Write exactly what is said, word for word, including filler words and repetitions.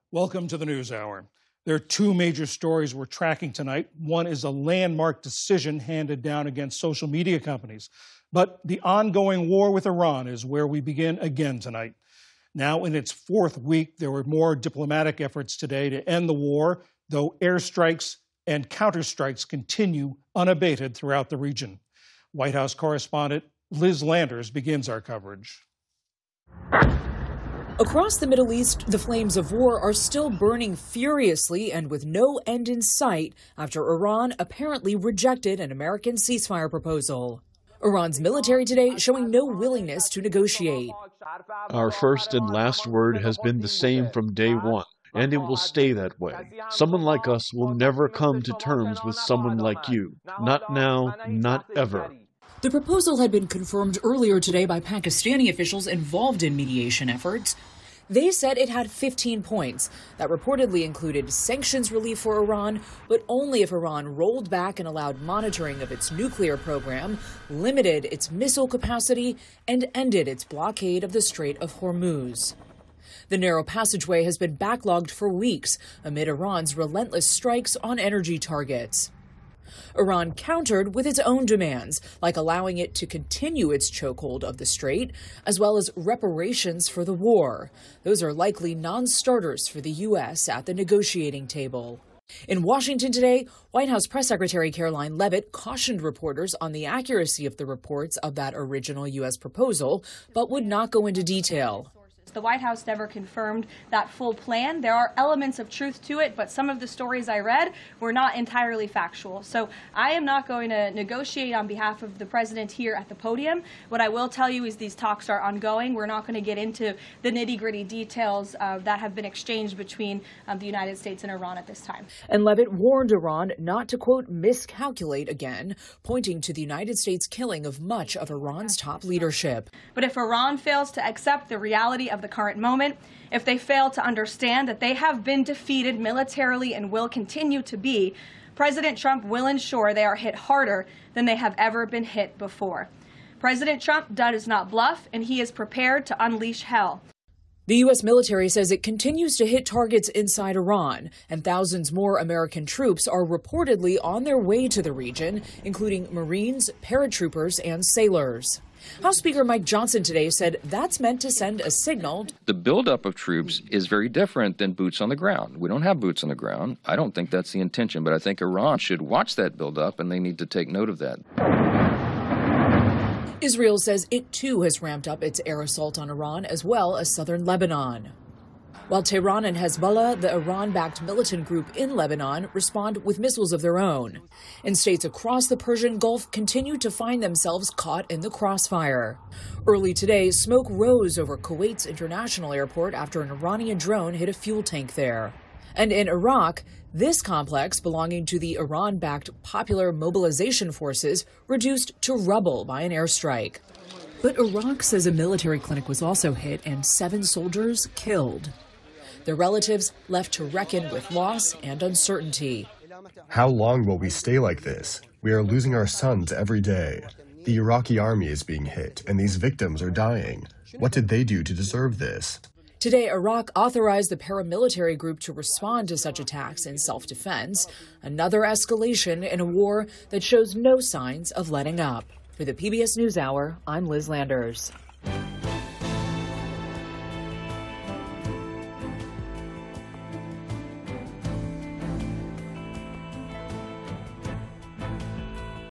Welcome to the NewsHour. There are two major stories we're tracking tonight. One is a landmark decision handed down against social media companies. But the ongoing war with Iran is where we begin again tonight. Now in its fourth week, there were more diplomatic efforts today to end the war, though airstrikes and counterstrikes continue unabated throughout the region. White House correspondent Liz Landers begins our coverage. Across the Middle East, the flames of war are still burning furiously and with no end in sight after Iran apparently rejected an American ceasefire proposal. Iran's military today showing no willingness to negotiate. Our first and last word has been the same from day one, and it will stay that way. Someone like us will never come to terms with someone like you. Not now, not ever. The proposal had been confirmed earlier today by Pakistani officials involved in mediation efforts. They said it had fifteen points that reportedly included sanctions relief for Iran, but only if Iran rolled back and allowed monitoring of its nuclear program, limited its missile capacity, and ended its blockade of the Strait of Hormuz. The narrow passageway has been backlogged for weeks amid Iran's relentless strikes on energy targets. Iran countered with its own demands, like allowing it to continue its chokehold of the strait, as well as reparations for the war. Those are likely non-starters for the U S at the negotiating table. In Washington today, White House Press Secretary Caroline Leavitt cautioned reporters on the accuracy of the reports of that original U S proposal, but would not go into detail. The White House never confirmed that full plan. There are elements of truth to it, but some of the stories I read were not entirely factual. So I am not going to negotiate on behalf of the president here at the podium. What I will tell you is these talks are ongoing. We're not going to get into the nitty-gritty details uh, that have been exchanged between um, the United States and Iran at this time. And Leavitt warned Iran not to, quote, miscalculate again, pointing to the United States killing of much of Iran's top leadership. But if Iran fails to accept the reality of the current moment, if they fail to understand that they have been defeated militarily and will continue to be, President Trump will ensure they are hit harder than they have ever been hit before. President Trump does not bluff, and he is prepared to unleash hell. The U S military says it continues to hit targets inside Iran, and thousands more American troops are reportedly on their way to the region, including Marines, paratroopers, and sailors. House Speaker Mike Johnson today said that's meant to send a signal. The buildup of troops is very different than boots on the ground. We don't have boots on the ground. I don't think that's the intention, but I think Iran should watch that buildup, and they need to take note of that. Israel says it too has ramped up its air assault on Iran as well as southern Lebanon. While Tehran and Hezbollah, the Iran-backed militant group in Lebanon, respond with missiles of their own. And states across the Persian Gulf continue to find themselves caught in the crossfire. Early today, smoke rose over Kuwait's international airport after an Iranian drone hit a fuel tank there. And in Iraq, this complex, belonging to the Iran-backed Popular Mobilization Forces, reduced to rubble by an airstrike. But Iraq says a military clinic was also hit and seven soldiers killed. Their relatives left to reckon with loss and uncertainty. How long will we stay like this? We are losing our sons every day. The Iraqi army is being hit, and these victims are dying. What did they do to deserve this? Today, Iraq authorized the paramilitary group to respond to such attacks in self-defense, another escalation in a war that shows no signs of letting up. For the P B S NewsHour, I'm Liz Landers.